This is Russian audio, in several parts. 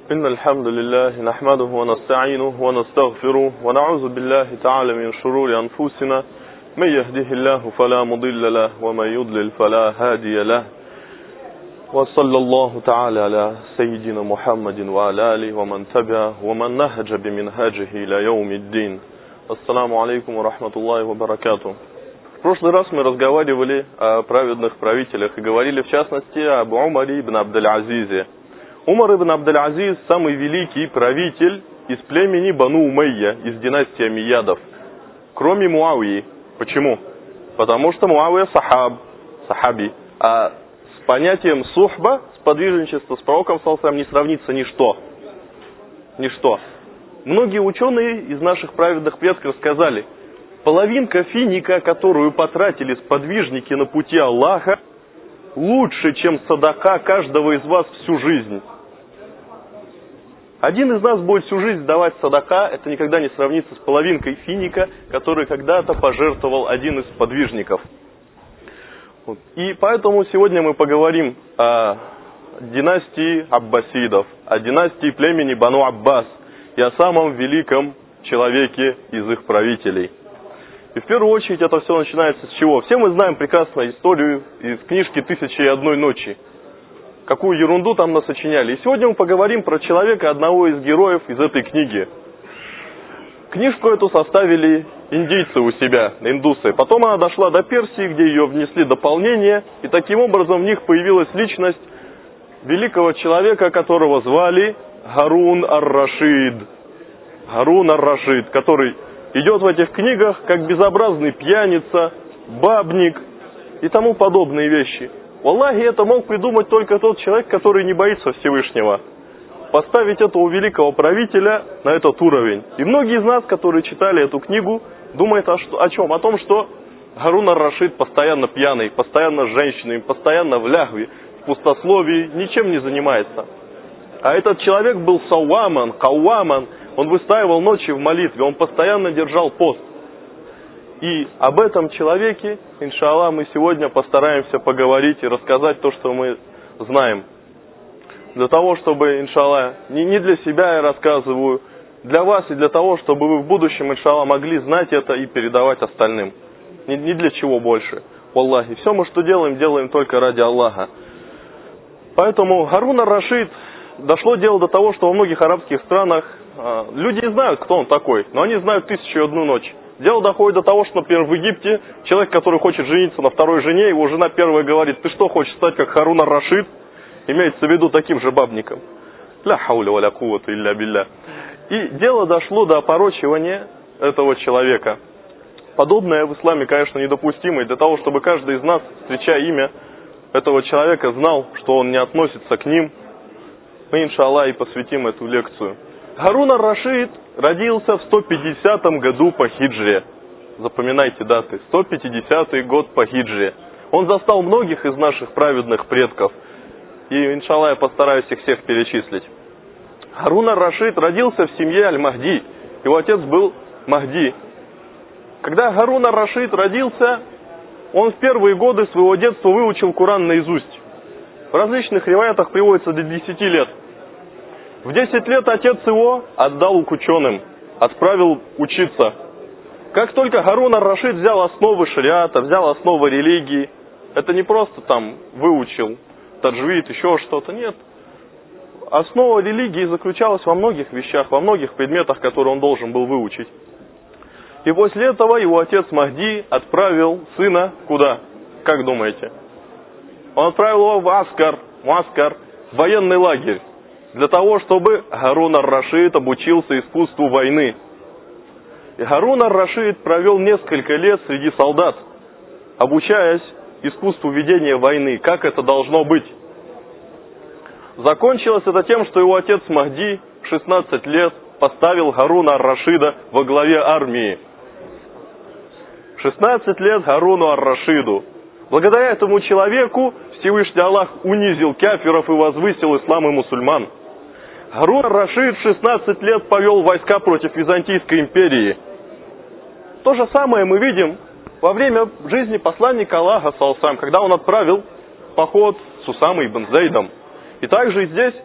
إن الحمد لله نحمده ونستعينه ونستغفره ونعوذ بالله تعالى من شرور أنفسنا من يهده الله فلا مضل له ومن يضلل فلا هادي له وصلى الله تعالى على سيدنا محمد وعلى آله ومن تبعه ومن نهج بمنهاجه إلى يوم الدين. Ассаламу алейкум ва рахматуллахи ва баракату. В прошлый раз мы разговаривали о праведных правителях и говорили в частности об Умаре ибн Абдель-Азизе. Умар ибн Абдель-Азиз самый великий правитель из племени Бану Умейя, из династии Амиядов, кроме Муавии. Почему? Потому что Муавия сахаби, а с понятием сухба, сподвижничества с пророком саллаллаху не сравнится ничто. Ничто. Многие ученые из наших праведных предков сказали, половинка финика, которую потратили сподвижники на пути Аллаха, лучше, чем садака каждого из вас всю жизнь. Один из нас будет всю жизнь давать садака, это никогда не сравнится с половинкой финика, который когда-то пожертвовал один из сподвижников. И поэтому сегодня мы поговорим о династии Аббасидов, о династии племени Бану Аббас и о самом великом человеке из их правителей. И в первую очередь это все начинается с чего? Все мы знаем прекрасно историю из книжки «Тысяча и одной ночи». Какую ерунду там насочиняли. И сегодня мы поговорим про человека, одного из героев из этой книги. Книжку эту составили индийцы у себя, индусы. Потом она дошла до Персии, где ее внесли дополнения. И таким образом в них появилась личность великого человека, которого звали Харун ар-Рашид. Харун ар-Рашид, который идет в этих книгах как безобразный пьяница, бабник и тому подобные вещи. Валлахи, это мог придумать только тот человек, который не боится Всевышнего. Поставить этого великого правителя на этот уровень. И многие из нас, которые читали эту книгу, думают о чем? О том, что Харун ар-Рашид постоянно пьяный, постоянно с женщинами, постоянно в лягве, в пустословии, ничем не занимается. А этот человек был сауаман, кауаман, он выстаивал ночи в молитве, он постоянно держал пост. И об этом человеке, иншаллах, мы сегодня постараемся поговорить и рассказать то, что мы знаем. Для того, чтобы, иншаллах, не для себя я рассказываю, для вас и для того, чтобы вы в будущем, иншаллах, могли знать это и передавать остальным. Не для чего больше. Валлахи, все мы, что делаем, делаем только ради Аллаха. Поэтому Харун ар-Рашид, дошло дело до того, что во многих арабских странах люди не знают, кто он такой, но они знают «Тысячу и одну ночь». Дело доходит до того, что, например, в Египте человек, который хочет жениться на второй жене, его жена первая говорит: ты что, хочешь стать как Харун ар-Рашид? Имеется в виду таким же бабником. Ля хауля ва ля куввата илля билля. И дело дошло до опорочивания этого человека. Подобное в исламе, конечно, недопустимо. И для того, чтобы каждый из нас, встречая имя этого человека, знал, что он не относится к ним, мы, иншаллах, и посвятим эту лекцию. Харун ар-Рашид родился в 150 году по хиджре. Запоминайте даты. 150 год по хиджре. Он застал многих из наших праведных предков. И, иншаллах, я постараюсь их всех перечислить. Харун ар-Рашид родился в семье Аль-Махди. Его отец был Махди. Когда Харун ар-Рашид родился, он в первые годы своего детства выучил Коран наизусть. В различных риваятах приводится до 10 лет. В 10 лет отец его отдал к ученым, отправил учиться. Как только Харун ар-Рашид взял основы шариата, взял основы религии, это не просто там выучил таджвид, еще что-то, нет. Основа религии заключалась во многих вещах, во многих предметах, которые он должен был выучить. И после этого его отец Махди отправил сына куда? Как думаете? Он отправил его в Муаскар, военный лагерь, для того, чтобы Харун ар-Рашид обучился искусству войны. И Харун ар-Рашид провел несколько лет среди солдат, обучаясь искусству ведения войны, как это должно быть. Закончилось это тем, что его отец Махди в 16 лет поставил Харуна ар-Рашида во главе армии. 16 лет Харуну ар-Рашиду. Благодаря этому человеку Всевышний Аллах унизил кафиров и возвысил ислам и мусульман. Харун ар-Рашид в 16 лет повел войска против Византийской империи. То же самое мы видим во время жизни посланника Аллаха, саллаллаху алейхи, когда он отправил поход с Усамой ибн Зейдом. И также и здесь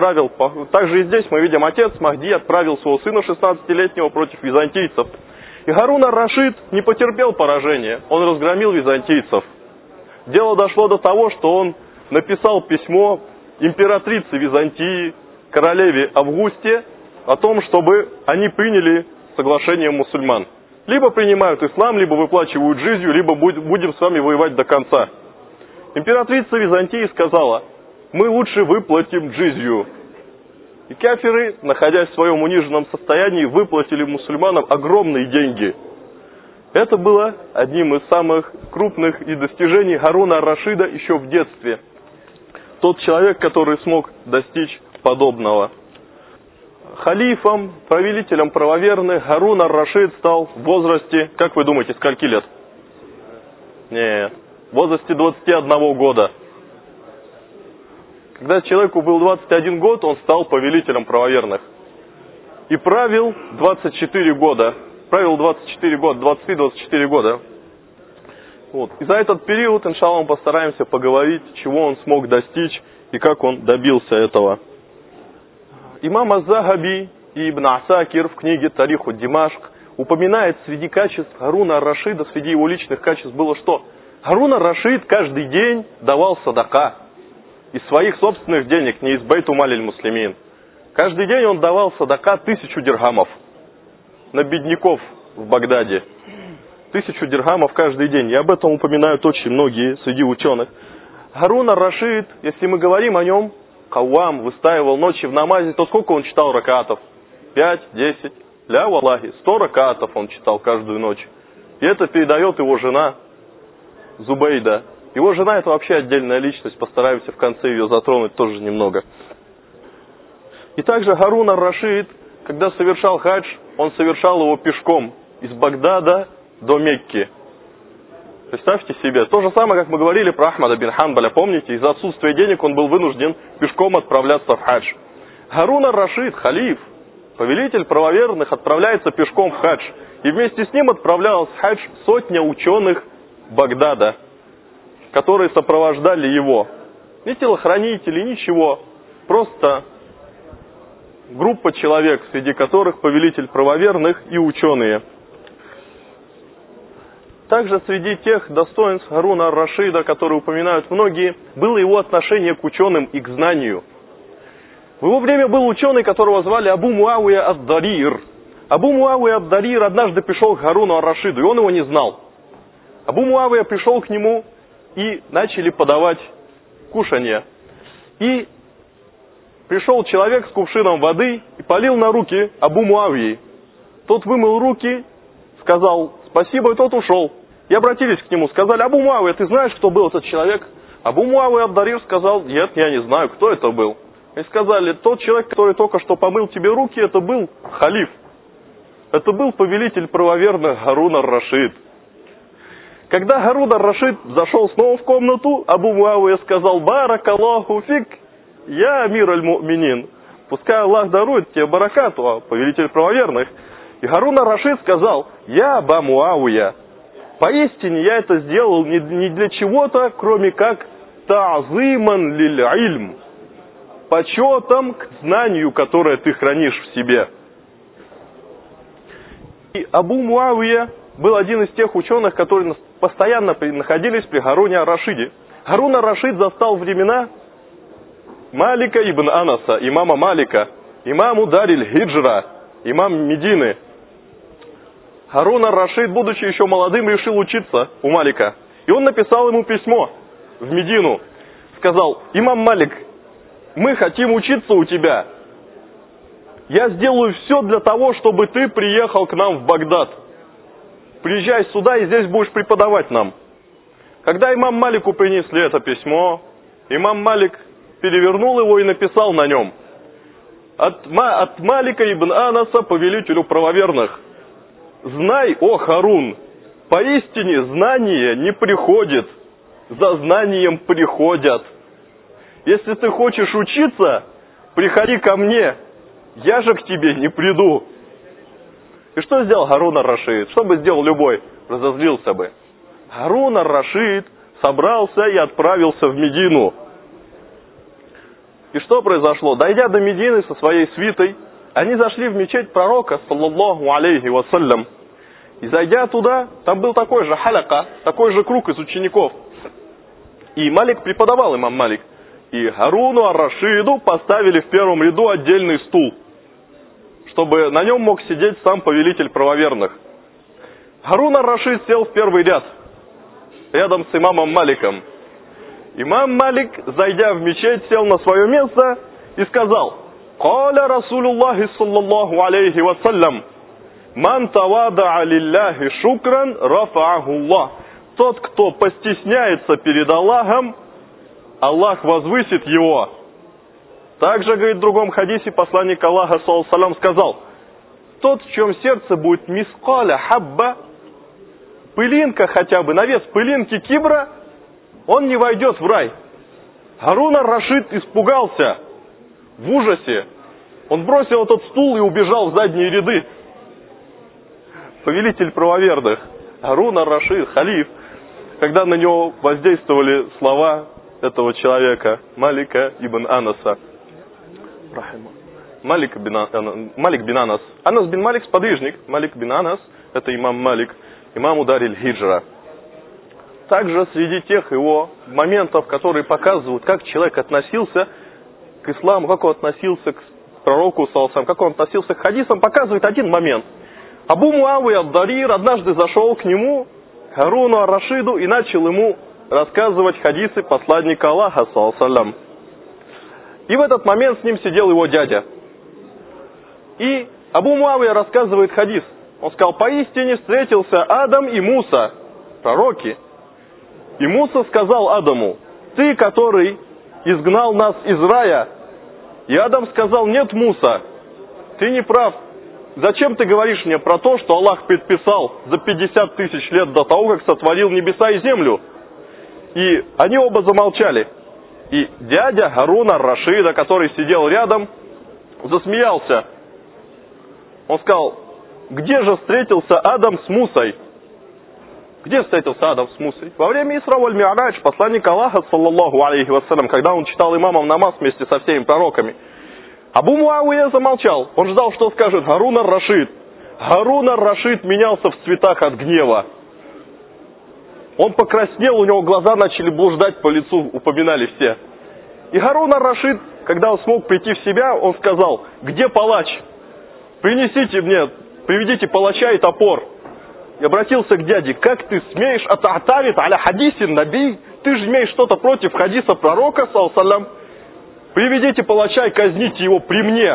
мы видим, отец Махди отправил своего сына 16-летнего против византийцев. И Харун ар-Рашид не потерпел поражения, он разгромил византийцев. Дело дошло до того, что он написал письмо императрице Византии, королеве Августе, о том, чтобы они приняли соглашение мусульман. Либо принимают ислам, либо выплачивают джизью, либо будем с вами воевать до конца. Императрица Византии сказала: мы лучше выплатим джизью. И кафиры, находясь в своем униженном состоянии, выплатили мусульманам огромные деньги. Это было одним из самых крупных и достижений Харуна ар-Рашида еще в детстве. Тот человек, который смог достичь подобного. Халифом, повелителем правоверных Харун ар-Рашид стал в возрасте, как вы думаете, скольки лет? Нет, в возрасте 21 года. Когда человеку был 21 год, он стал повелителем правоверных. И правил 24 года. Правил 24 года, 23-24 года. Вот. И за этот период, иншаллах, мы постараемся поговорить, чего он смог достичь и как он добился этого. Имам аз-Захаби и Ибн Асакир в книге «Тариху Димашк» упоминает, среди качеств Харуна ар-Рашида, среди его личных качеств было что? Харун ар-Рашид каждый день давал садака из своих собственных денег, не из бейту маль муслимин. Каждый день он давал садака 1000 дирхамов на бедняков в Багдаде. 1000 дирхамов каждый день. И об этом упоминают очень многие среди ученых. Харун ар-Рашид, если мы говорим о нем, каввам, выстаивал ночи в намазе, то сколько он читал ракатов? 5, 10, ля валлахи, 100 ракатов он читал каждую ночь. И это передает его жена Зубейда. Его жена — это вообще отдельная личность, постараемся в конце ее затронуть тоже немного. И также Харун ар-Рашид, когда совершал хадж, он совершал его пешком из Багдада до Мекки. Представьте себе, то же самое, как мы говорили про Ахмада бин Ханбаля, помните, из-за отсутствия денег он был вынужден пешком отправляться в хадж. Харун ар-Рашид, халиф, повелитель правоверных, отправляется пешком в хадж. И вместе с ним отправлялась в хадж сотня ученых Багдада, которые сопровождали его. Ни телохранители, ничего. Просто группа человек, среди которых повелитель правоверных и ученые. Также среди тех достоинств Харуна ар-Рашида, которые упоминают многие, было его отношение к ученым и к знанию. В его время был ученый, которого звали Абу Муавия ад-Дарир. Абу Муавия ад-Дарир однажды пришел к Харуну ар-Рашиду, и он его не знал. Абу Муавия пришел к нему, и начали подавать кушанье. И пришел человек с кувшином воды и полил на руки Абу Муавии. Тот вымыл руки, сказал спасибо, и тот ушел. И обратились к нему, сказали: Абу Муавия, ты знаешь, кто был этот человек? Абу Муавия ад-Дарир сказал: нет, я не знаю, кто это был. И сказали: тот человек, который только что помыл тебе руки, это был халиф. Это был повелитель правоверных Харун ар-Рашид. Когда Харун ар-Рашид зашел снова в комнату, Абу Муавия сказал: баракаллаху фик, я амир аль-му'минин. Пускай Аллах дарует тебе баракату, повелитель правоверных. И Харун ар-Рашид сказал: я Аба Муавия, поистине я это сделал не для чего-то, кроме как та'зиман лиль-ильм, почетом к знанию, которое ты хранишь в себе. И Абу Муавия был один из тех ученых, которые постоянно находились при Харуне ар-Рашиде. Харун ар-Рашид застал времена Малика ибн Анаса, имама Малика, имаму Дариль Хиджра, имам Медины. Харун ар-Рашид, будучи еще молодым, решил учиться у Малика. И он написал ему письмо в Медину. Сказал: имам Малик, мы хотим учиться у тебя. Я сделаю все для того, чтобы ты приехал к нам в Багдад. Приезжай сюда и здесь будешь преподавать нам. Когда имам Малику принесли это письмо, имам Малик перевернул его и написал на нем: от Малика ибн Анаса, повелителю правоверных: знай, о Харун, поистине знание не приходит, за знанием приходят. Если ты хочешь учиться, приходи ко мне, я же к тебе не приду. И что сделал Харун ар-Рашид? Что бы сделал любой? Разозлился бы. Харун ар-Рашид собрался и отправился в Медину. И что произошло? Дойдя до Медины со своей свитой, они зашли в мечеть пророка, саллаллаху алейхи вассалям. И зайдя туда, там был такой же халяка, такой же круг из учеников. И Малик преподавал, имам Малик. И Харуну ар-Рашиду поставили в первом ряду отдельный стул, чтобы на нем мог сидеть сам повелитель правоверных. Харун ар-Рашид сел в первый ряд, рядом с имамом Маликом. Имам Малик, зайдя в мечеть, сел на свое место и сказал: «Каля Расулуллахи саллаллаху алейхи вассалям, ман тавадаа лилляхи шукран рафааху Аллах». Тот, кто постесняется перед Аллахом, Аллах возвысит его. Также, говорит, в другом хадисе посланник Аллаха, саллаллаху алейхи ва саллям, сказал: тот, в чем сердце будет мискаля хабба, пылинка хотя бы, на вес пылинки кибра, он не войдет в рай. Харун ар-Рашид испугался в ужасе. Он бросил этот стул и убежал в задние ряды. Повелитель правоверных Харун ар-Рашид, халиф, когда на него воздействовали слова этого человека, Малика ибн Анаса. Малик бин Анас. Анас бин Малик сподвижник. Малик бин Анас — это имам Малик, имам Дариль Хиджра. Также среди тех его моментов, которые показывают, как человек относился к исламу, как он относился к пророку, как он относился к хадисам, показывает один момент. Абу Муавия ад-Дарир однажды зашел к нему, Харуну ар-Рашиду, и начал ему рассказывать хадисы посланника Аллаха, саллаллаху. И в этот момент с ним сидел его дядя. И Абу Муавия рассказывает хадис. Он сказал: поистине встретился Адам и Муса, пророки. И Муса сказал Адаму: ты, который изгнал нас из рая. И Адам сказал: нет, Муса, ты не прав. Зачем ты говоришь мне про то, что Аллах предписал за 50 тысяч лет до того, как сотворил небеса и землю? И они оба замолчали. И дядя Харуна ар-Рашида, который сидел рядом, засмеялся. Он сказал: где же встретился Адам с Мусой? Где встретился Адам с Мусой? Во время Исра валь Ми'радж посланник Аллаха, саллаллаху алейхи вассалям, когда он читал имамам намаз вместе со всеми пророками. Абу Муавия замолчал. Он ждал, что скажет Харун ар-Рашид. Харун ар-Рашид менялся в цветах от гнева. Он покраснел, у него глаза начали блуждать по лицу, упоминали все. И Харун ар-Рашид, когда он смог прийти в себя, он сказал: где палач? Принесите мне, приведите палача и топор. И обратился к дяде: как ты смеешь ата'тарит аля хадисин наби? Ты же имеешь что-то против хадиса пророка, саллаллаху. Приведите палача и казните его при мне.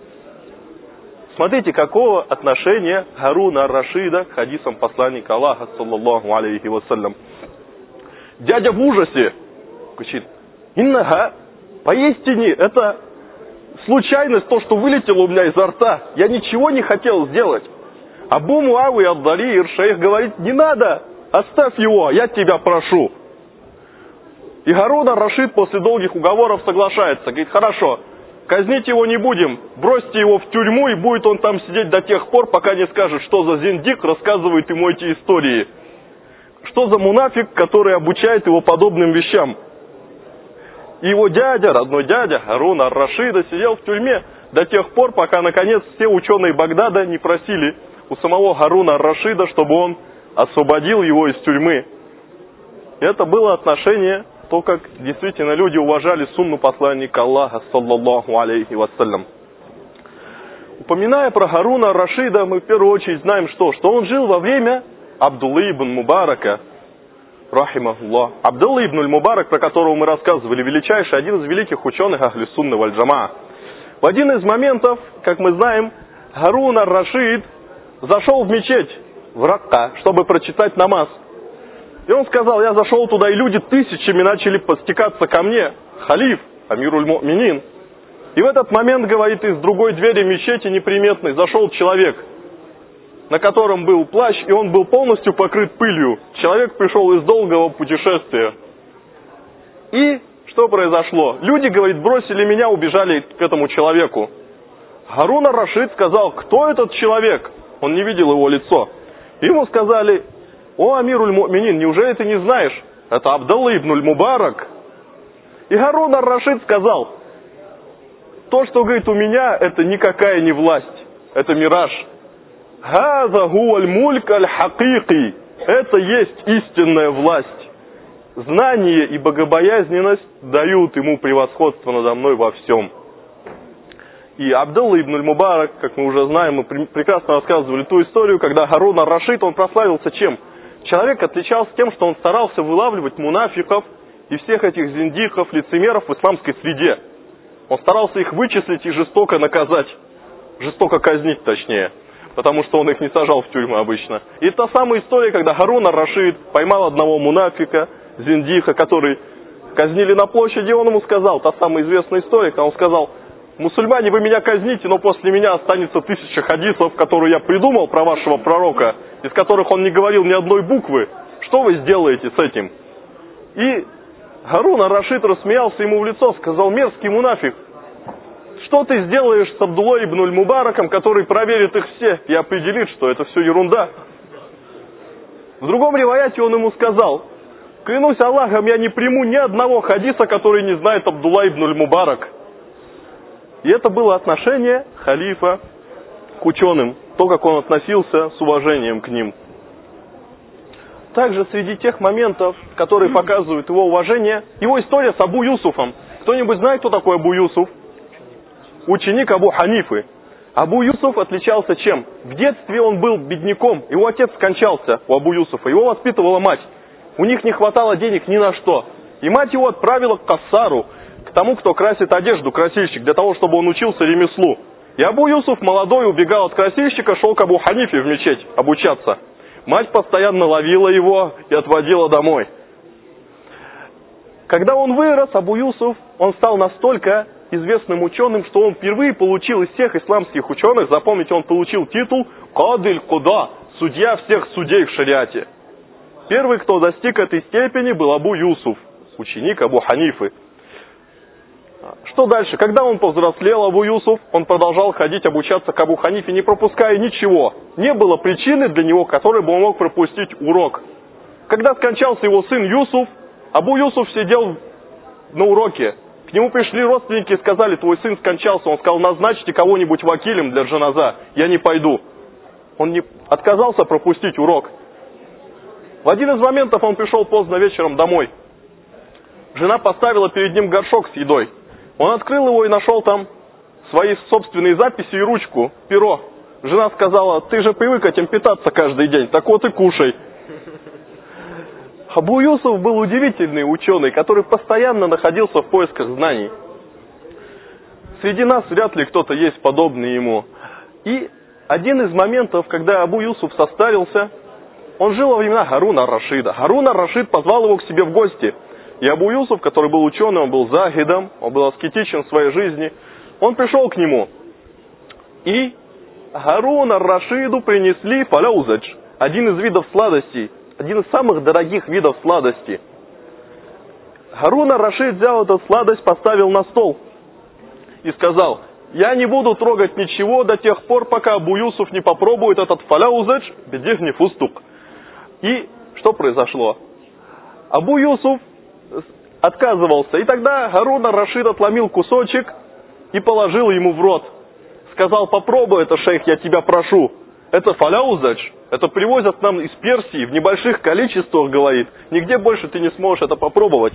Смотрите, какого отношения Харуна ар-Рашида к хадисам посланника Аллаха, саллаллаху алейхи вассалям. Дядя в ужасе кричит: иннага, поистине это случайность, то, что вылетело у меня изо рта. Я ничего не хотел сделать. Абу Муавия ад-Дарир, шейх, говорит: не надо, оставь его, я тебя прошу. И Харун ар-Рашид после долгих уговоров соглашается. Говорит: хорошо, казнить его не будем, бросьте его в тюрьму, и будет он там сидеть до тех пор, пока не скажет, что за зиндик рассказывает ему эти истории. Что за мунафик, который обучает его подобным вещам. И его дядя, родной дядя Харун ар-Рашида, сидел в тюрьме до тех пор, пока наконец все ученые Багдада не просили у самого Харуна ар-Рашида, чтобы он освободил его из тюрьмы. И это было отношение, то, как действительно люди уважали сунну посланника Аллаха, саллаллаху алейхи вассалям. Упоминая про Харуна ар-Рашида, мы в первую очередь знаем, что он жил во время Абдуллы ибн Мубарака, рахимахуллах. Абдулла ибн Мубарак, про которого мы рассказывали, величайший, один из великих ученых ахли сунны валь джамаа. В один из моментов, как мы знаем, Харун ар-Рашид зашел в мечеть, в Ракка, чтобы прочитать намаз. И он сказал: я зашел туда, и люди тысячами начали подстекаться ко мне, халиф, амируль му'минин. И в этот момент, говорит, из другой двери мечети неприметной зашел человек, на котором был плащ, и он был полностью покрыт пылью. Человек пришел из долгого путешествия. И что произошло? Люди, говорит, бросили меня, убежали к этому человеку. Харун ар-Рашид сказал: кто этот человек? Он не видел его лицо. И ему сказали: о, амируль му'минин, неужели ты не знаешь? Это Абдулла ибн Мубарак. И Харун ар-Рашид сказал: то, что, говорит, у меня, это никакая не власть, это мираж. «Газа гуаль мульк аль-хакики» – это есть истинная власть. Знание и богобоязненность дают ему превосходство надо мной во всем. И Абдулла ибн аль-Мубарак, как мы уже знаем, мы прекрасно рассказывали ту историю, когда Харун ар-Рашид, он прославился чем? Человек отличался тем, что он старался вылавливать мунафиков и всех этих зиндихов, лицемеров в исламской среде. Он старался их вычислить и жестоко наказать. Жестоко казнить, точнее. Потому что он их не сажал в тюрьму обычно. И та самая история, когда Харун ар-Рашид поймал одного мунафика, зиндиха, который казнили на площади, он ему сказал, та самая известная история, когда он сказал: «Мусульмане, вы меня казните, но после меня останется 1000 хадисов, которые я придумал про вашего пророка, из которых он не говорил ни одной буквы. Что вы сделаете с этим?» И Харун ар-Рашид рассмеялся ему в лицо, сказал: «Мерзкий мунафик, что ты сделаешь с Абдуллой ибн аль-Мубараком, который проверит их все и определит, что это все ерунда?» В другом риваяте он ему сказал: «Клянусь Аллахом, я не приму ни одного хадиса, который не знает Абдулла ибн аль-Мубарак». И это было отношение халифа к ученым, то, как он относился с уважением к ним. Также среди тех моментов, которые показывают его уважение, его история с Абу Юсуфом. Кто-нибудь знает, кто такой Абу Юсуф? Ученик Абу Ханифы. Абу Юсуф отличался чем? В детстве он был бедняком, его отец скончался у Абу Юсуфа, его воспитывала мать. У них не хватало денег ни на что. И мать его отправила к кассару, к тому, кто красит одежду, красильщик, для того, чтобы он учился ремеслу. И Абу Юсуф, молодой, убегал от красильщика, шел к Абу Ханифе в мечеть обучаться. Мать постоянно ловила его и отводила домой. Когда он вырос, Абу Юсуф, он стал настолько известным ученым, что он впервые получил из всех исламских ученых, запомните, он получил титул «Кадиль Куда», судья всех судей в шариате. Первый, кто достиг этой степени, был Абу Юсуф, ученик Абу Ханифы. Что дальше? Когда он повзрослел, Абу Юсуф, он продолжал ходить обучаться к Абу Ханифе, не пропуская ничего. Не было причины для него, которой бы он мог пропустить урок. Когда скончался его сын Юсуф, Абу Юсуф сидел на уроке. К нему пришли родственники и сказали: «Твой сын скончался». Он сказал: «Назначьте кого-нибудь вакилем для джаназа, я не пойду». Он не отказался пропустить урок. В один из моментов он пришел поздно вечером домой. Жена поставила перед ним горшок с едой. Он открыл его и нашел там свои собственные записи и ручку, перо. Жена сказала: «Ты же привык этим питаться каждый день, так вот и кушай». Абу Юсуф был удивительный ученый, который постоянно находился в поисках знаний. Среди нас вряд ли кто-то есть подобный ему. И один из моментов, когда Абу Юсуф состарился, он жил во времена Харуна ар-Рашида. Харун ар-Рашид позвал его к себе в гости. И Абу Юсуф, который был ученым, он был захидом, он был аскетичен в своей жизни, он пришел к нему. И Харуну ар-Рашиду принесли фаляузадж, один из видов сладостей, один из самых дорогих видов сладости. Харун ар-Рашид взял эту сладость, поставил на стол и сказал: «Я не буду трогать ничего до тех пор, пока Абу Юсуф не попробует этот фаляузадж бедихни фустук». И что произошло? Абу Юсуф отказывался, и тогда Харун ар-Рашид отломил кусочек и положил ему в рот. Сказал: «Попробуй это, шейх, я тебя прошу. Это фаляузадж, это привозят нам из Персии в небольших количествах, говорит. Нигде больше ты не сможешь это попробовать».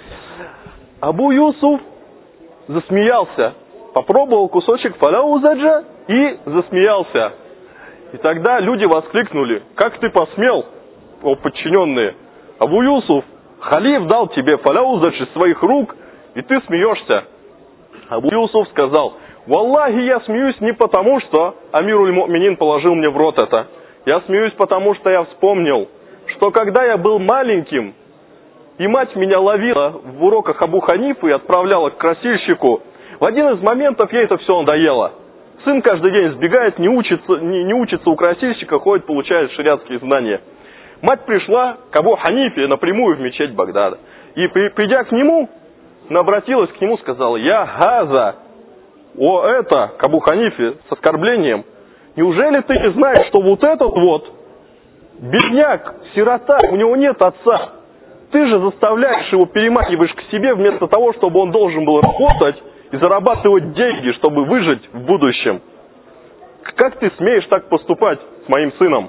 Абу Юсуф засмеялся, попробовал кусочек фаляузаджа и засмеялся. И тогда люди воскликнули: «Как ты посмел, о подчиненные? Абу Юсуф, халиф дал тебе фаляузадж из своих рук, и ты смеешься». Абу Юсуф сказал: «Валлахи, я смеюсь не потому, что Амируль Му'минин положил мне в рот это. Я смеюсь потому, что я вспомнил, что когда я был маленьким, и мать меня ловила в уроках Абу Ханифы и отправляла к красильщику, в один из моментов ей это все надоело. Сын каждый день сбегает, не учится у красильщика, ходит, получает шариатские знания. Мать пришла к Абу Ханифе напрямую в мечеть Багдада. И придя к нему, она обратилась к нему, сказала: «Я газа, о это, к Абу Ханифе с оскорблением. Неужели ты не знаешь, что вот этот вот бедняк, сирота, у него нет отца. Ты же заставляешь его, перемахиваешь к себе, вместо того, чтобы он должен был работать и зарабатывать деньги, чтобы выжить в будущем. Как ты смеешь так поступать с моим сыном?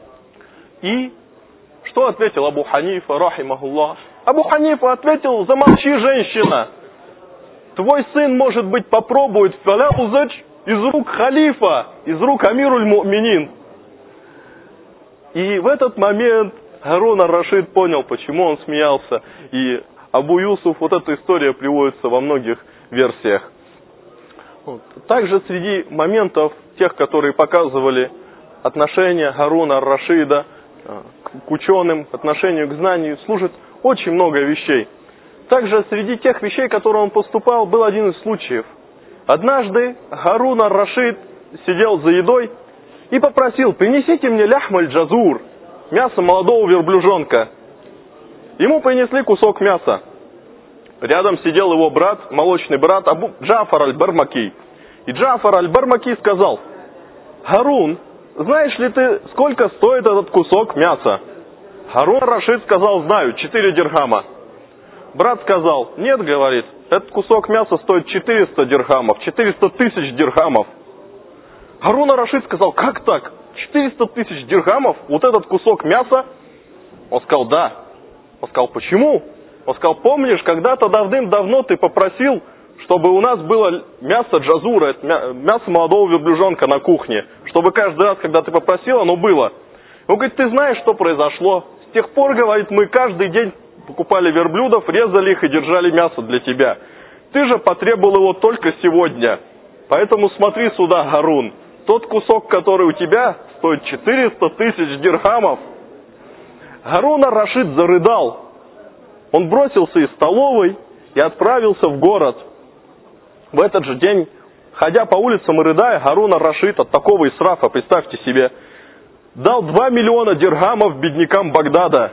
И что ответил Абу Ханифа, рахимахуллах? Абу Ханифа ответил: замолчи, женщина. Твой сын, может быть, попробует фаляузач из рук халифа, из рук амируль му'минин. И в этот момент Харун ар-Рашид понял, почему он смеялся. И Абу Юсуф, вот эта история приводится во многих версиях. Также среди моментов, тех, которые показывали отношение Харуна ар-Рашида к ученым, отношению к знанию, служит очень много вещей. Также среди тех вещей, которые он поступал, был один из случаев. Однажды Харун ар-Рашид сидел за едой и попросил: принесите мне ляхмаль джазур, мясо молодого верблюжонка. Ему принесли кусок мяса. Рядом сидел его брат, молочный брат Абу Джафар аль-Бармаки. И Джафар аль-Бармаки сказал: Харун, знаешь ли ты, сколько стоит этот кусок мяса? Харун ар-Рашид сказал: знаю, 4 дирхама. Брат сказал: нет, говорит, этот кусок мяса стоит 400 дирхамов, 400 тысяч дирхамов. Харун ар-Рашид сказал: как так? 400 тысяч дирхамов? Вот этот кусок мяса? Он сказал: да. Он сказал: почему? Он сказал: помнишь, когда-то давным-давно ты попросил, чтобы у нас было мясо джазура, мясо молодого верблюжонка на кухне, чтобы каждый раз, когда ты попросил, оно было. Он говорит: ты знаешь, что произошло? С тех пор, говорит, мы каждый день покупали верблюдов, резали их и держали мясо для тебя. Ты же потребовал его только сегодня. Поэтому смотри сюда, Харун. Тот кусок, который у тебя, стоит 400 тысяч дирхамов. Харун ар-Рашид зарыдал. Он бросился из столовой и отправился в город. В этот же день, ходя по улицам и рыдая, Харун ар-Рашид от такого исрафа, представьте себе, дал 2 миллиона дирхамов беднякам Багдада.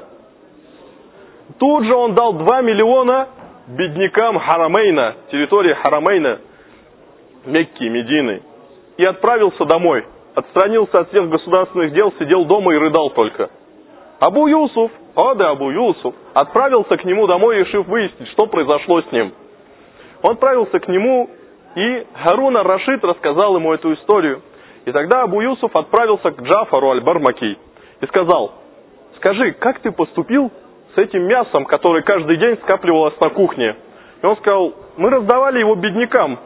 Тут же он дал 2 миллиона беднякам Харамейна, территории Харамейна, Мекки, Медины. И отправился домой. Отстранился от всех государственных дел, сидел дома и рыдал только. Абу Юсуф, Абу Юсуф, отправился к нему домой, решив выяснить, что произошло с ним. Он отправился к нему, и Харун ар-Рашид рассказал ему эту историю. И тогда Абу Юсуф отправился к Джафару аль-Бармаки и сказал: скажи, как ты поступил с этим мясом, которое каждый день скапливалось на кухне? И он сказал: мы раздавали его беднякам.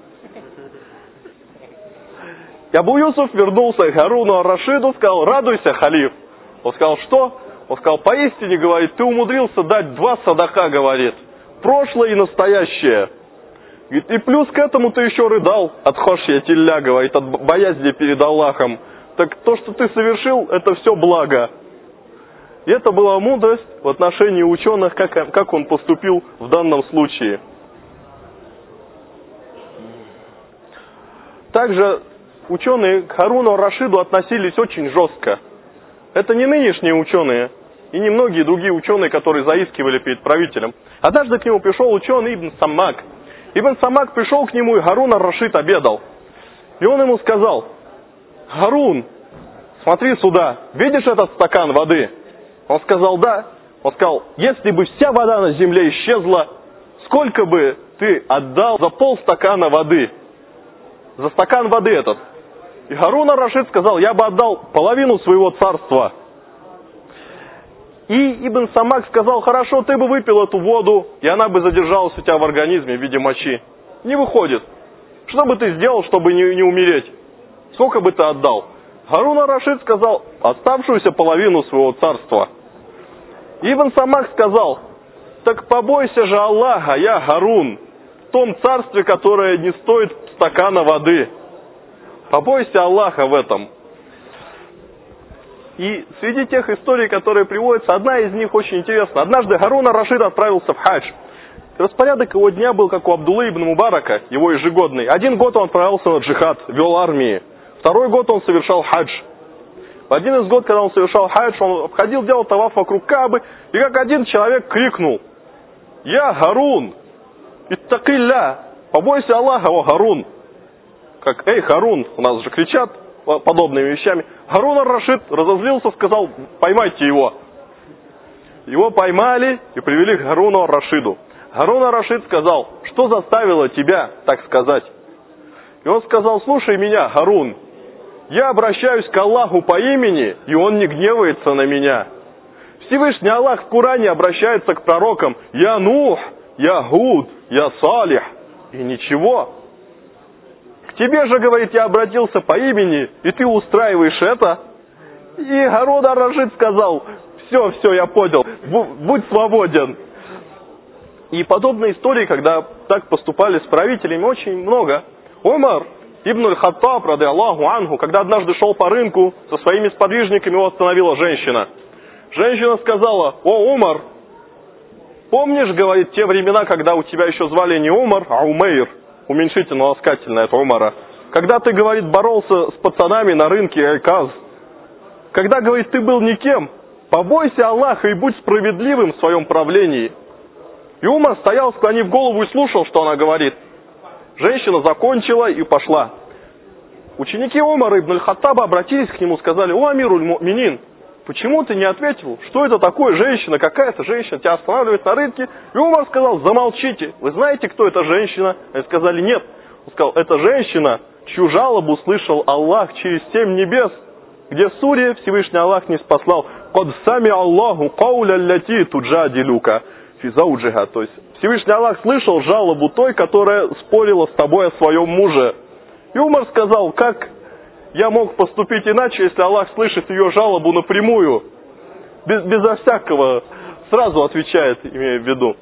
И Абу Юсуф вернулся к Харуну ар-Рашиду, сказал: радуйся, халиф. Он сказал: что? Он сказал: поистине, говорит, ты умудрился дать 2 садака, говорит, прошлое и настоящее. Говорит, и плюс к этому ты еще рыдал от хошья тилля, говорит, от боязни перед Аллахом. Так то, что ты совершил, это все благо. И это была мудрость в отношении ученых, как он поступил в данном случае. Также ученые к Харуну ар-Рашиду относились очень жестко. Это не нынешние ученые и не многие другие ученые, которые заискивали перед правителем. Однажды к нему пришел ученый Ибн Саммак. Ибн Саммак пришел к нему, и Харун ар-Рашид обедал. И он ему сказал: Харун, смотри сюда, видишь этот стакан воды? Он сказал: да. Он сказал: если бы вся вода на земле исчезла, сколько бы ты отдал за полстакана воды? За стакан воды этот. И Харун ар-Рашид сказал: я бы отдал половину своего царства. И Ибн Саммак сказал: хорошо, ты бы выпил эту воду, и она бы задержалась у тебя в организме в виде мочи. Не выходит. Что бы ты сделал, чтобы не умереть? Сколько бы ты отдал? Харун ар-Рашид сказал: оставшуюся половину своего царства. Ибн Саммак сказал: так побойся же Аллаха, я Харун, в том царстве, которое не стоит стакана воды. Побойся Аллаха в этом. И среди тех историй, которые приводятся, одна из них очень интересна. Однажды Харун ар-Рашид отправился в хадж. Распорядок его дня был, как у Абдуллы ибн Мубарака, его ежегодный. 1 год он отправился на джихад, вел армии. 2 год он совершал хадж. В один из год, когда он совершал хадж, он обходил, делал таваф вокруг Каабы, и как один человек крикнул: «Я Харун! Иттакилля! Побойся Аллаха, о Харун!» Как: «Эй, Харун!» У нас же кричат подобными вещами. Харун ар-Рашид разозлился, сказал: «Поймайте его». Его поймали и привели к Харуну ар-Рашиду. Харун ар-Рашид сказал: Что заставило тебя так сказать? И он сказал: слушай меня, Харун, я обращаюсь к Аллаху по имени, и Он не гневается на меня. Всевышний Аллах в Коране обращается к пророкам: я Нух, я Худ, я Салих, и ничего. К тебе же, говорит, я обратился по имени, и ты устраиваешь это. И Харун ар-Рашид сказал: все, я понял, будь свободен. И подобные истории, когда так поступали с правителями, очень много. Умар ибн аль-Хаттаб, ради Аллаху анху, когда однажды шел по рынку со своими сподвижниками, его остановила женщина. Женщина сказала: о, Умар, помнишь, говорит, те времена, когда у тебя еще звали не Умар, а Умейр, уменьшительно-ласкательное от Умара, когда ты, говорит, боролся с пацанами на рынке Айказ, когда, говорит, ты был никем, побойся Аллаха и будь справедливым в своем правлении. И Умар стоял, склонив голову, и слушал, что она говорит. Женщина закончила и пошла. Ученики Умара ибн аль-Хаттаба обратились к нему, сказали: о, амируль му'минин, почему ты не ответил? Что это такое? Женщина, какая-то женщина тебя останавливает на рынке. И Умар сказал: замолчите. Вы знаете, кто эта женщина? Они сказали: нет. Он сказал: это женщина, чью жалобу слышал Аллах через 7 небес, где в суре Всевышний Аллах не спаслал: «Кад сами Аллаху кауля ляти туджадилюка фи зауджиха». То есть Всевышний Аллах слышал жалобу той, которая спорила с тобой о своем муже. И Умар сказал: как я мог поступить иначе, если Аллах слышит ее жалобу напрямую? Безо всякого, сразу отвечает, имея в виду.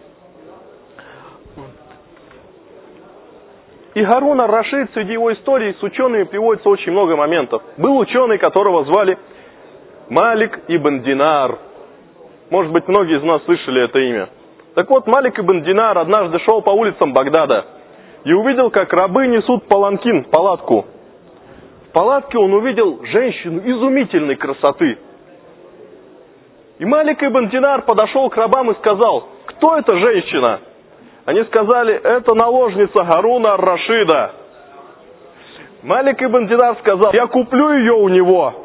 И Харун ар-Рашид, среди его историй с учеными приводится очень много моментов. Был ученый, которого звали Малик ибн Динар. Может быть, многие из нас слышали это имя. Так вот, Малик ибн Динар однажды шел по улицам Багдада и увидел, как рабы несут паланкин, палатку. В палатке он увидел женщину изумительной красоты. И Малик ибн Динар подошел к рабам и сказал: кто эта женщина? Они сказали: это наложница Харуна ар-Рашида. Малик ибн Динар сказал: я куплю ее у него.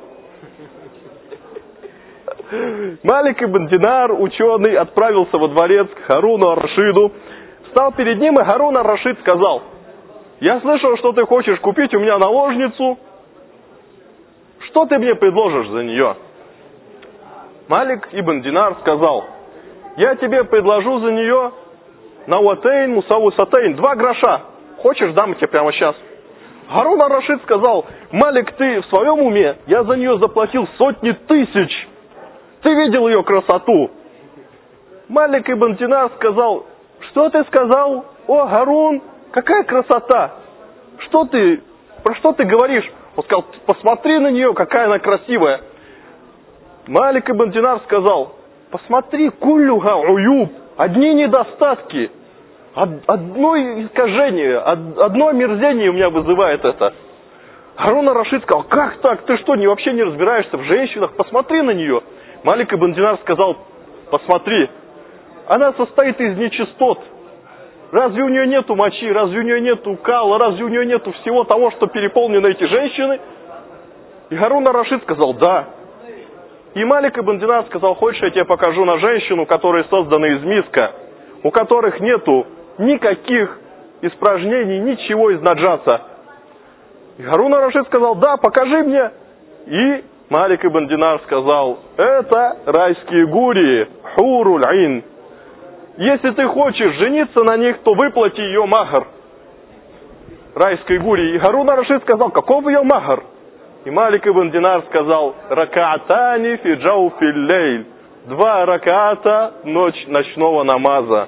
Малик ибн Динар, ученый, отправился во дворец к Харуну ар-Рашиду, встал перед ним, и Харун ар-Рашид сказал: я слышал, что ты хочешь купить у меня наложницу. Что ты мне предложишь за нее? Малик ибн Динар сказал: я тебе предложу за нее науатейн мусаусатейн, 2 гроша. Хочешь, дам тебе прямо сейчас. Харун ар-Рашид сказал: Малик, ты в своем уме? Я за нее заплатил сотни тысяч. Ты видел ее красоту? Малик ибн Динар сказал: что ты сказал? О, Харун, какая красота! Про что ты говоришь? Он сказал: посмотри на нее, какая она красивая. Малик ибн Динар сказал: посмотри, куллюха уюб, одни недостатки, одно искажение, одно омерзение у меня вызывает это. Харун ар-Рашид сказал: как так? Ты что, вообще не разбираешься в женщинах? Посмотри на нее. Малик ибн Динар сказал: посмотри, она состоит из нечистот. Разве у нее нету мочи, разве у нее нету кала, разве у нее нету всего того, что переполнены эти женщины? И Харун ар-Рашид сказал: да. И Малик ибн Динар сказал: хочешь, я тебе покажу на женщину, которые созданы из миска, у которых нету никаких испражнений, ничего из наджаса. И Харун ар-Рашид сказал: да, покажи мне. И Малик ибн Динар сказал: это райские гурии, хуруль айн. Если ты хочешь жениться на них, то выплати ее махар. Райской гурии. И Харун ар-Рашид сказал: каков ее махар? И Малик ибн Динар сказал: ракаатани фи джауфил лейль. 2 ракаата ночного намаза.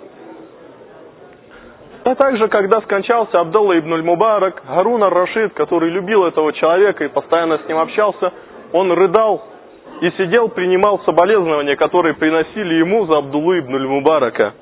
А также, когда скончался Абдалла ибн аль-Мубарак, Харун ар-Рашид, который любил этого человека и постоянно с ним общался, он рыдал и сидел, принимал соболезнования, которые приносили ему за Абдуллу ибн аль-Мубарака.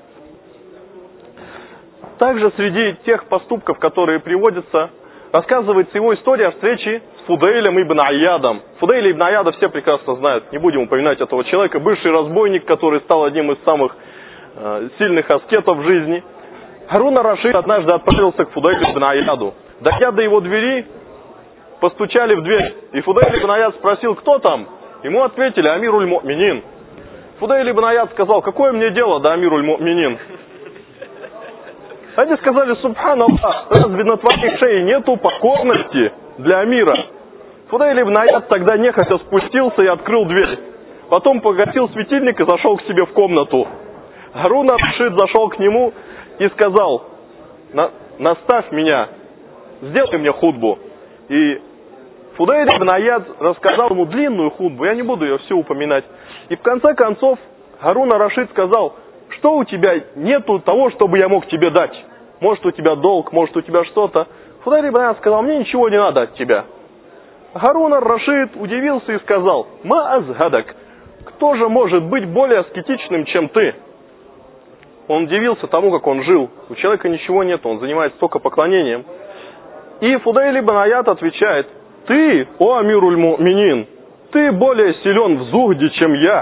Также среди тех поступков, которые приводятся, рассказывается его история о встрече с Фудейлем ибн Айядом. Фудейля ибн Айяда все прекрасно знают, не будем упоминать этого человека, бывший разбойник, который стал одним из самых сильных аскетов в жизни. Харун ар-Рашид однажды отправился к Фудейлю ибн Айяду. Дойдя до его двери, постучали в дверь, и Фудейль ибн Айяд спросил: кто там? Ему ответили: амируль му'минин. Фудейль ибн Айяд сказал: какое мне дело до амируль му'минин? Они сказали: субханаллах, разве на твоей шее нету покорности для амира? Фудейль ибн Аяд тогда нехотя спустился и открыл дверь. Потом погасил светильник и зашел к себе в комнату. Харун ар-Рашид зашел к нему и сказал: наставь меня, сделай мне хутбу. И Фудейль ибн Аяд рассказал ему длинную хутбу, я не буду ее всю упоминать. И в конце концов Харун ар-Рашид сказал: что у тебя нету того, чтобы я мог тебе дать? Может, у тебя долг, может, у тебя что-то. Фудейль ибн Аяд сказал: мне ничего не надо от тебя. Харун ар-Рашид удивился и сказал: ма азгадак, кто же может быть более аскетичным, чем ты? Он удивился тому, как он жил. У человека ничего нет, он занимается только поклонением. И Фудейль ибн Аяд отвечает: ты, о амируль му'минин, ты более силен в зухде, чем я.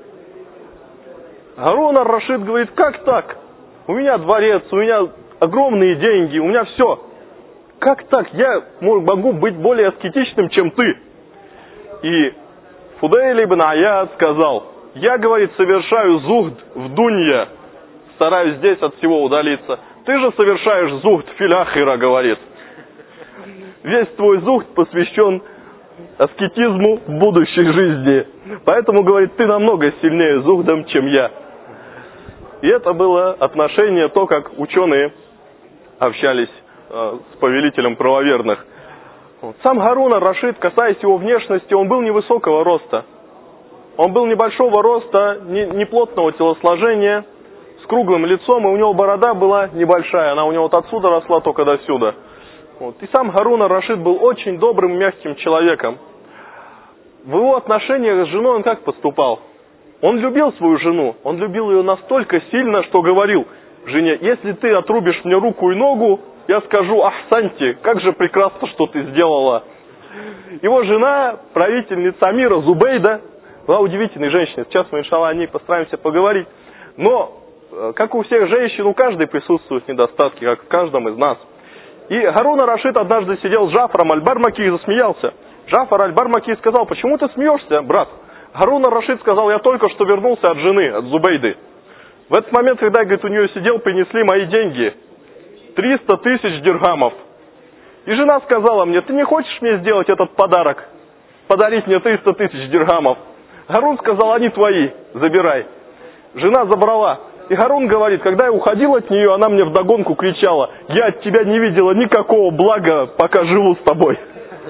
Харун ар-Рашид говорит: как так? У меня дворец, у меня огромные деньги, у меня все. Как так? Я могу быть более аскетичным, чем ты. И Фудейль ибн Аяд сказал: я, говорит, совершаю зухд в дунья, стараюсь здесь от всего удалиться. Ты же совершаешь зухд фил ахира, говорит. Весь твой зухд посвящен аскетизму в будущей жизни. Поэтому, говорит, ты намного сильнее зухдом, чем я. И это было отношение, то, как ученые общались с повелителем правоверных. Сам Харун ар-Рашид, касаясь его внешности, он был невысокого роста. Он был небольшого роста, неплотного телосложения, с круглым лицом, и у него борода была небольшая, она у него вот отсюда росла только до сюда. И сам Харун ар-Рашид был очень добрым и мягким человеком. В его отношениях с женой он как поступал? Он любил свою жену, он любил ее настолько сильно, что говорил жене: если ты отрубишь мне руку и ногу, я скажу: ахсанти, как же прекрасно, что ты сделала. Его жена, правительница амира Зубейда, была удивительной женщиной. Сейчас мы, иншаллах, о ней постараемся поговорить. Но, как у всех женщин, у каждой присутствуют недостатки, как в каждом из нас. И Харун ар-Рашид однажды сидел с Джафаром аль-Бармаки и засмеялся. Джафар аль-Бармаки сказал: почему ты смеешься, брат? Харун ар-Рашид сказал: я только что вернулся от жены, от Зубейды. В этот момент, когда, говорит, у нее сидел, принесли мои деньги. 300 тысяч дирхамов. И жена сказала мне: ты не хочешь мне сделать этот подарок? Подарить мне 300 тысяч дирхамов? Харун сказал: они твои, забирай. Жена забрала. И Харун говорит: когда я уходил от нее, она мне вдогонку кричала: я от тебя не видела никакого блага, пока живу с тобой.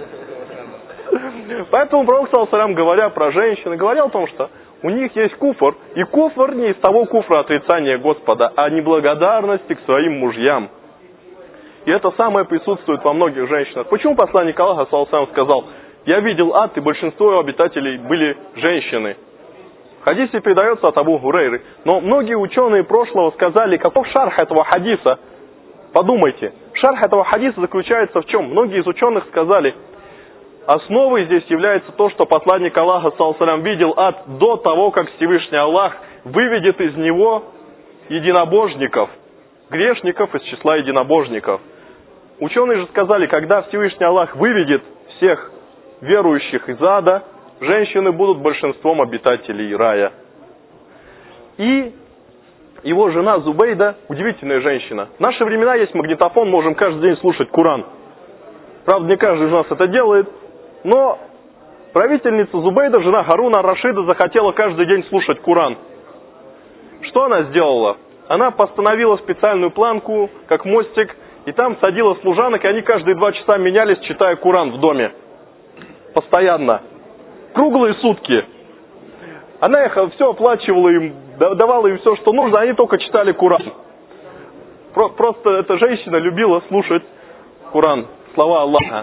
Поэтому пророк, саллаллаху алейхи ва саллям, говоря про женщин, говорил о том, что у них есть куфр, и куфр не из того куфра отрицания Господа, а неблагодарности к своим мужьям. И это самое присутствует во многих женщинах. Почему посланник Аллаха, саллаллаху алейхи ва саллям, сказал: я видел ад, и большинство его обитателей были женщины? В хадисе передается от Абу Хурейры. Но многие ученые прошлого сказали: каков шарх этого хадиса? Подумайте, шарх этого хадиса заключается в чем? Многие из ученых сказали: основой здесь является то, что посланник Аллаха, саллаллаху алейхи ва саллям, видел ад до того, как Всевышний Аллах выведет из него единобожников, грешников из числа единобожников. Ученые же сказали: когда Всевышний Аллах выведет всех верующих из ада, женщины будут большинством обитателей рая. И его жена Зубейда удивительная женщина. В наши времена есть магнитофон, можем каждый день слушать Куран. Правда, не каждый из нас это делает, но правительница Зубейда, жена Харуна ар-Рашида, захотела каждый день слушать Куран. Что она сделала? Она постановила специальную планку, как мостик, и там садила служанок, и они каждые 2 часа менялись, читая Куран в доме. Постоянно. Круглые сутки. Она их все оплачивала им, давала им все, что нужно, они только читали Куран. Просто эта женщина любила слушать Куран, слова Аллаха.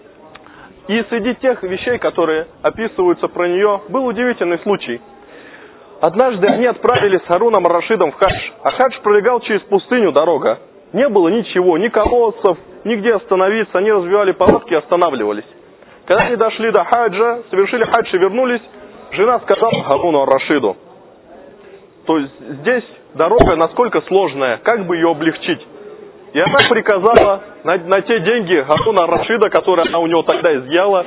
И среди тех вещей, которые описываются про нее, был удивительный случай. Однажды они отправились с Харуном ар-Рашидом в хадж, а хадж пролегал через пустыню дорога. Не было ничего, ни колодцев, нигде остановиться, они развивали палатки и останавливались. Когда они дошли до хаджа, совершили хадж и вернулись, жена сказала Харуну ар-Рашиду: то есть здесь дорога насколько сложная, как бы ее облегчить? И она приказала на те деньги Харуна ар-Рашида, которые она у него тогда изъяла,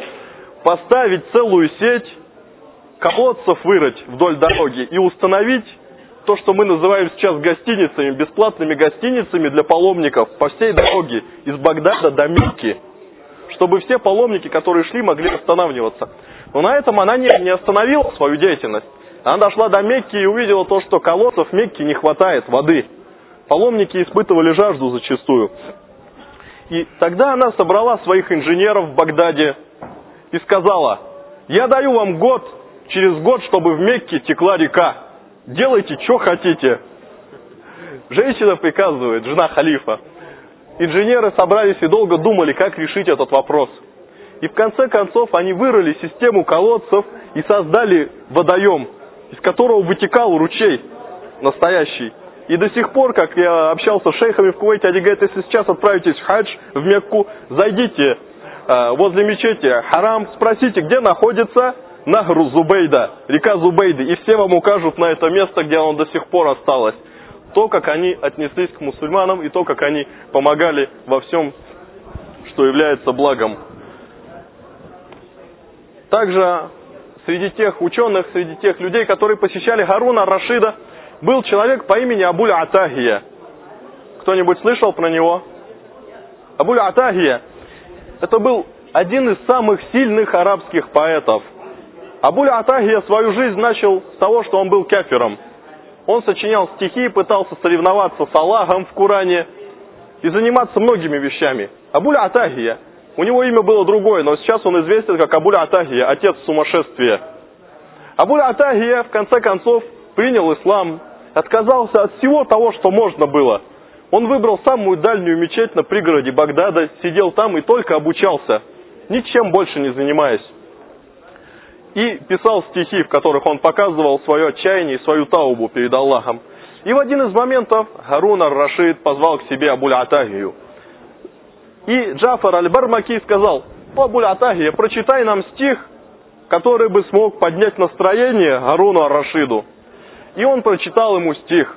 поставить целую сеть, колодцев вырыть вдоль дороги и установить то, что мы называем сейчас гостиницами, бесплатными гостиницами для паломников по всей дороге из Багдада до Мекки, чтобы все паломники, которые шли, могли останавливаться. Но на этом она не остановила свою деятельность. Она дошла до Мекки и увидела то, что колодцев в Мекке не хватает воды. Паломники испытывали жажду зачастую. И тогда она собрала своих инженеров в Багдаде и сказала: я даю вам год, через год, чтобы в Мекке текла река. Делайте, что хотите. Женщина приказывает, жена халифа. Инженеры собрались и долго думали, как решить этот вопрос. И в конце концов они вырыли систему колодцев и создали водоем, из которого вытекал ручей настоящий. И до сих пор, как я общался с шейхами в Кувейте, они говорят, если сейчас отправитесь в хадж, в Мекку, зайдите возле мечети Харам, спросите, где находится Нахру Зубейда, река Зубейды, и все вам укажут на это место, где оно до сих пор осталось. То, как они отнеслись к мусульманам, и то, как они помогали во всем, что является благом. Также среди тех ученых, среди тех людей, которые посещали Харуна ар-Рашида, был человек по имени Абуль Атахия. Кто-нибудь слышал про него? Абуль Атахия — это был один из самых сильных арабских поэтов. Абуль Атахия свою жизнь начал с того, что он был кафиром. Он сочинял стихи, пытался соревноваться с Аллахом в Коране и заниматься многими вещами. Абуль Атахия, у него имя было другое, но сейчас он известен как Абуль Атахия, отец сумасшествия. Абуль Атахия в конце концов принял ислам, отказался от всего того, что можно было. Он выбрал самую дальнюю мечеть на пригороде Багдада, сидел там и только обучался, ничем больше не занимаясь. И писал стихи, в которых он показывал свое отчаяние и свою таубу перед Аллахом. И в один из моментов Харун ар-Рашид позвал к себе Абуль Атахию. И Джафар аль-Бармаки сказал: Абуль Атахия, прочитай нам стих, который бы смог поднять настроение Харуну ар-Рашиду. И он прочитал ему стих.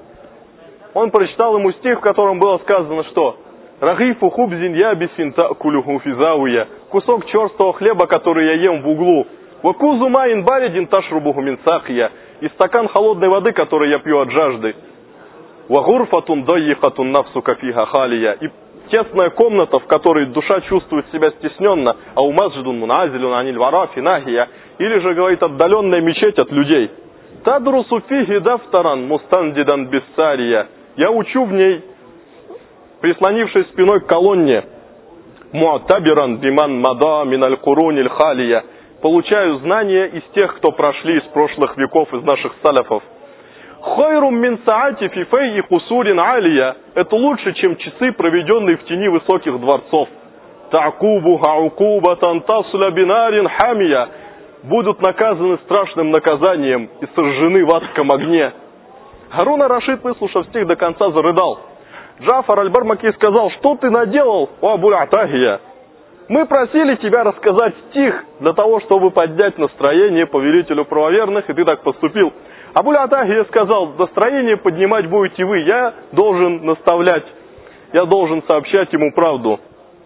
Он прочитал ему стих, в котором было сказано, что «Рагифу хубзин ябисин та'кулюху физауя» кусок черстого хлеба, который я ем в углу. «Вакузу маин баридин ташрубуху мин сахья» и стакан холодной воды, который я пью от жажды. «Вагурфатун дайихатун нафсу кафиха халия» и тесная комната, в которой душа чувствует себя стесненно, а у масджидун муназилюн аниль варафи нахия, или же, говорит, отдаленная мечеть от людей. «Тадрусу фихи дафтаран мустандидан биссария» я учу в ней, прислонившись спиной к колонне, «Муатабиран биман мада миналь куруниль халия» получаю знания из тех, кто прошли из прошлых веков, из наших салафов. «Хайрум мин саати фи фейи кусурин алия» это лучше, чем часы, проведенные в тени высоких дворцов. «Та'кубу ха'укуба тантасуля бинарин хамия» будут наказаны страшным наказанием и сожжены в адском огне. Харун ар-Рашид, выслушав стих до конца, зарыдал. Джафар аль-Бармаки сказал: что ты наделал, о Абуль Атахия? Мы просили тебя рассказать стих для того, чтобы поднять настроение повелителю правоверных, и ты так поступил. Абуль Атахия сказал: настроение поднимать будете вы, я должен наставлять, я должен сообщать ему правду.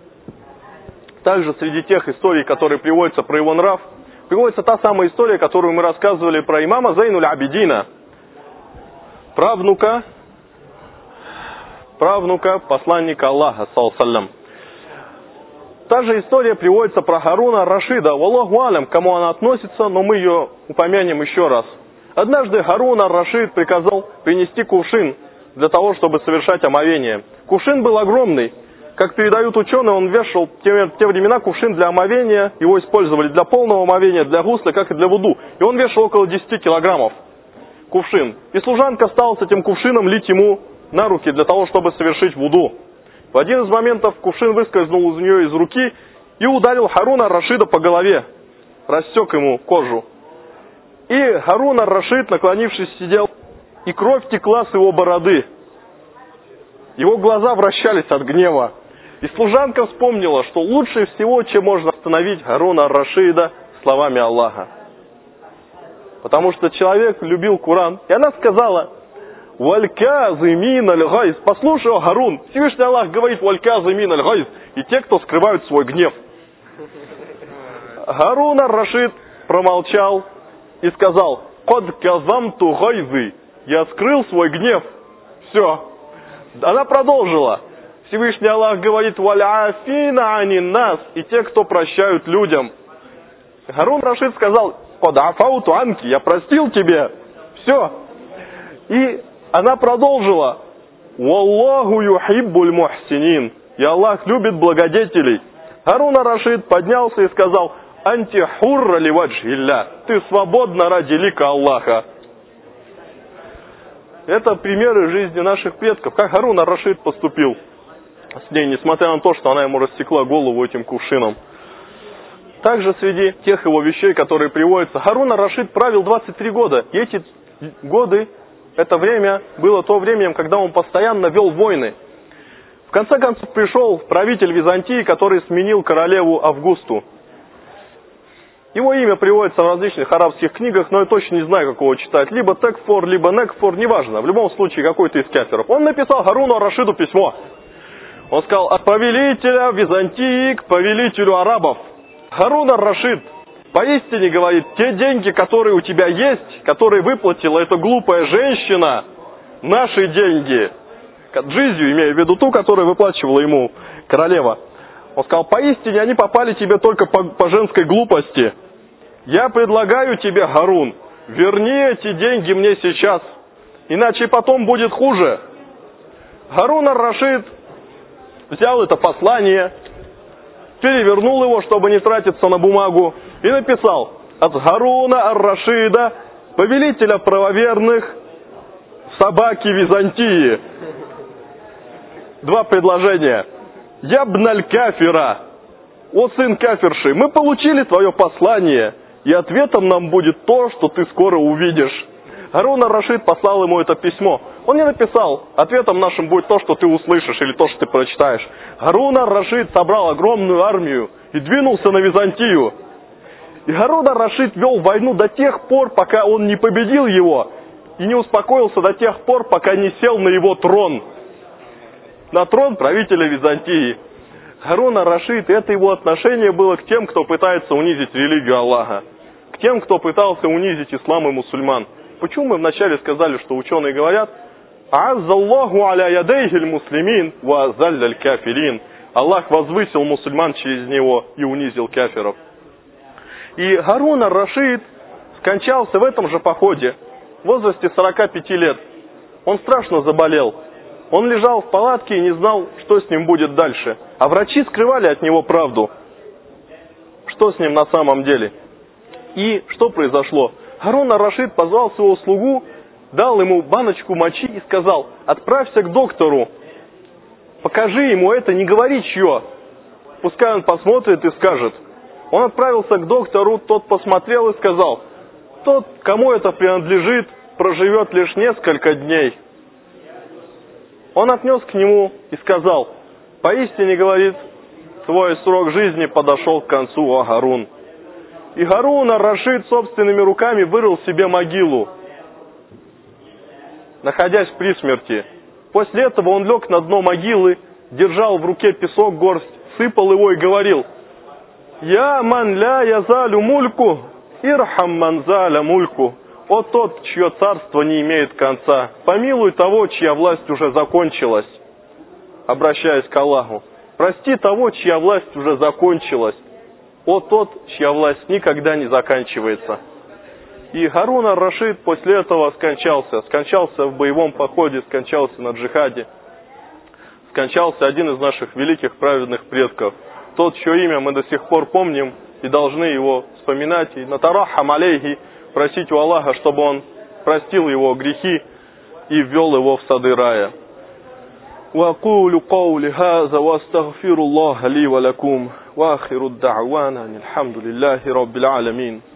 Также среди тех историй, которые приводятся про его нрав, приводится та самая история, которую мы рассказывали про имама Зайнуль Абидина, правнука посланника Аллаха, саллаллаху. Та же история приводится про Харуна ар-Рашида. Валлаху алям, к кому она относится, но мы ее упомянем еще раз. Однажды Харун ар-Рашид приказал принести кувшин для того, чтобы совершать омовение. Кувшин был огромный. Как передают ученые, он вешал в те времена кувшин для омовения, его использовали для полного омовения, для гусля, как и для вуду. И он вешал около 10 килограммов кувшин. И служанка стала с этим кувшином лить ему на руки для того, чтобы совершить вуду. В один из моментов кувшин выскользнул из нее из руки и ударил Харуна ар-Рашида по голове, рассек ему кожу. И Харун ар-Рашид, наклонившись, сидел, и кровь текла с его бороды. Его глаза вращались от гнева. И служанка вспомнила, что лучше всего, чем можно остановить Харуна ар-Рашида, словами Аллаха. Потому что человек любил Коран. И она сказала: «Валь-казимин аль-гайз». Послушай, о Харун, Всевышний Аллах говорит: «Валь-казимин аль-гайз». И те, кто скрывают свой гнев. Харун ар-Рашид промолчал и сказал: «Код казамту гайзи». я скрыл свой гнев. Все. Она продолжила. Всевышний Аллах говорит: «Валяфина анин нас», и те, кто прощают людям. Харун Рашид сказал: «Код афауту анки», я простил тебе. Все. И она продолжила: «Валлаху юхиббуль мухсинин», и Аллах любит благодетелей. Харун Рашид поднялся и сказал: «Анти хурра ли ваджхилля», ты свободна ради лика Аллаха. Это примеры жизни наших предков, как Харун ар-Рашид поступил с ней, несмотря на то, что она ему рассекла голову этим кувшином. Также среди тех его вещей, которые приводятся, Харун ар-Рашид правил 23 года. И эти годы, это время, было то временем, когда он постоянно вел войны. В конце концов пришел правитель Византии, который сменил королеву Августу. Его имя приводится в различных арабских книгах, но я точно не знаю, какого читать. Либо Текфор, либо Некфор, неважно. В любом случае, какой-то из кафиров. Он написал Харуну ар-Рашиду письмо. Он сказал: от повелителя Византии к повелителю арабов. Харун ар-Рашид, поистине, говорит, те деньги, которые у тебя есть, которые выплатила эта глупая женщина, наши деньги. Джизью, имея в виду ту, которую выплачивала ему королева. Он сказал: поистине, они попали тебе только по женской глупости. Я предлагаю тебе, Харун, верни эти деньги мне сейчас, иначе потом будет хуже. Харун ар-Рашид взял это послание, перевернул его, чтобы не тратиться на бумагу, и написал: от Харуна ар-Рашида, повелителя правоверных, собаки Византии. Два предложения. Ябналь кафира, о сын кафирши, мы получили твое послание, и ответом нам будет то, что ты скоро увидишь. Харун ар-Рашид послал ему это письмо. Он не написал: ответом нашим будет то, что ты услышишь, или то, что ты прочитаешь. Харун ар-Рашид собрал огромную армию и двинулся на Византию. И Харун ар-Рашид вел войну до тех пор, пока он не победил его, и не успокоился до тех пор, пока не сел на его трон. На трон правителя Византии. Харун ар-Рашид, это его отношение было к тем, кто пытается унизить религию Аллаха, к тем, кто пытался унизить ислам и мусульман. Почему мы вначале сказали, что ученые говорят: «Аззаллаху аля ядейхиль муслимин ва азалляль кафирин». Аллах возвысил мусульман через него и унизил кафиров. И Харун ар-Рашид скончался в этом же походе, в возрасте 45 лет. Он страшно заболел. Он лежал в палатке и не знал, что с ним будет дальше. А врачи скрывали от него правду, что с ним на самом деле. И что произошло? Харун ар-Рашид позвал своего слугу, дал ему баночку мочи и сказал: отправься к доктору, покажи ему это, не говори чье. Пускай он посмотрит и скажет. Он отправился к доктору, тот посмотрел и сказал: тот, кому это принадлежит, проживет лишь несколько дней. Он отнес к нему и сказал: поистине, говорит, твой срок жизни подошел к концу, о Харун. И Харун ар-Рашид собственными руками вырыл себе могилу, находясь при смерти. После этого он лег на дно могилы, держал в руке песок горсть, сыпал его и говорил: «Я ман ля язалю мульку, ирхам ман заля мульку». О тот, чье царство не имеет конца, помилуй того, чья власть уже закончилась. Обращаясь к Аллаху: прости того, чья власть уже закончилась. О тот, чья власть никогда не заканчивается. И Харун ар-Рашид после этого скончался в боевом походе, скончался на джихаде. Скончался один из наших великих праведных предков, тот, чье имя мы до сих пор помним и должны его вспоминать, и натарахам алейхи, просить у Аллаха, чтобы он простил его грехи и ввел его в сады рая. وأقول قولي هذا وأستغفر الله لي ولكم وآخر الدعوانا الحمد لله رب العالمين.